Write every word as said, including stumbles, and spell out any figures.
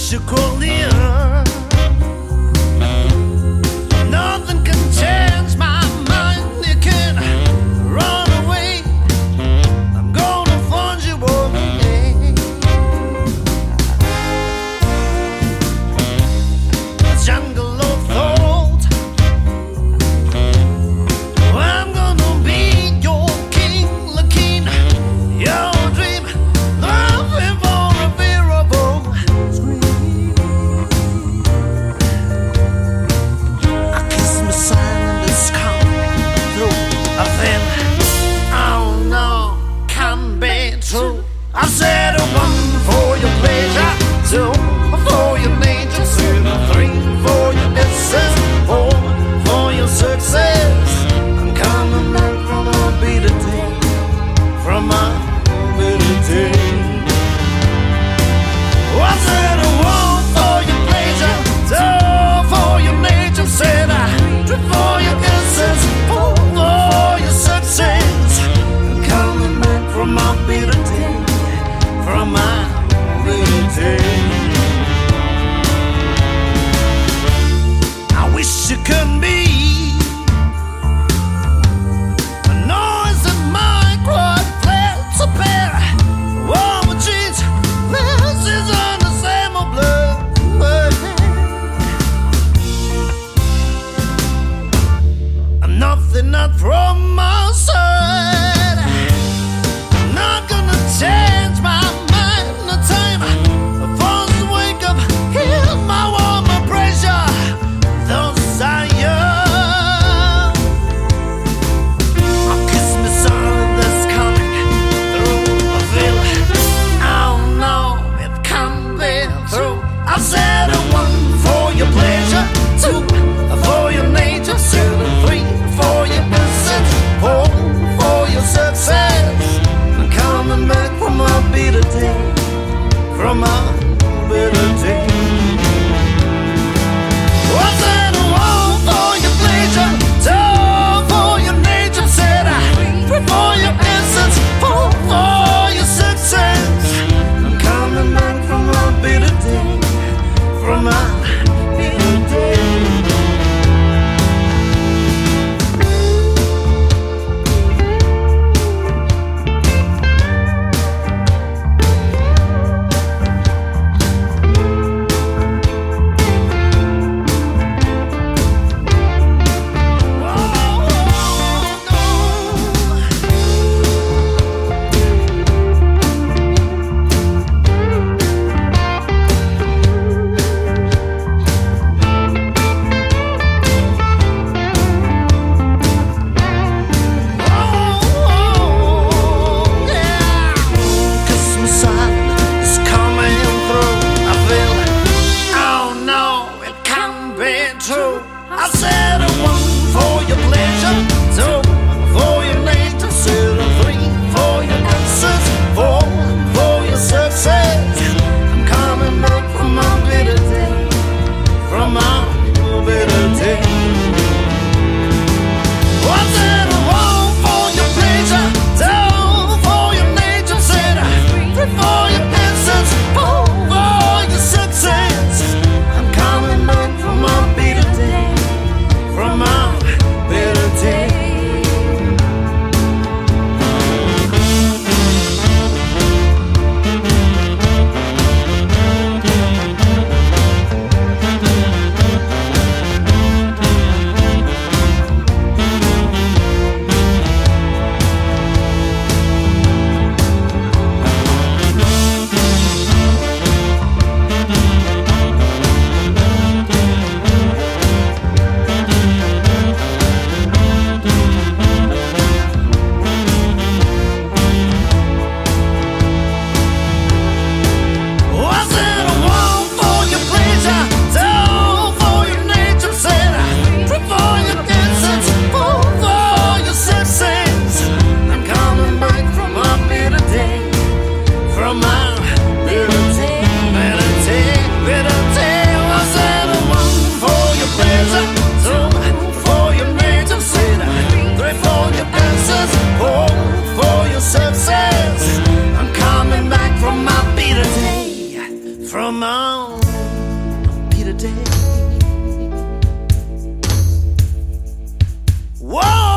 wish you could hear. Nothing can change my mind. You can run away. I'm gonna find you one day. A jungle of thought. I'm gonna be your king, the king, your dream, nothing for a bearable scream. I kiss my silent is coming through a thin. Oh no, can't be true. I said a one for your pleasure, two for your nature, two, three for your essence, four for your success. I'm coming back from a bitter day, from a bitter day. I said a one for your pleasure, two for your nature, said I, three for your essence, four for your success. I'm coming back from a bitter day, from a bitter day. I wish you could be a noise that might quite flare to bear. Oh, but jeez, this is on the same old blood. And nothing not from my side. I'm not gonna change my mind. No time. I force to wake up, heal my warm pressure. Those are you. I'll kiss me silent that's coming through a veil. Oh no, it can't be through. I said a one for your pleasure, two for your nature, two, three for your essence, four for your success. I'm coming back from a bitter day, from a bitter day. I said a one for your pleasure, two for your nature, said I, three for your essence, four for your success. I'm coming back from a bitter day, gone be today. Whoa!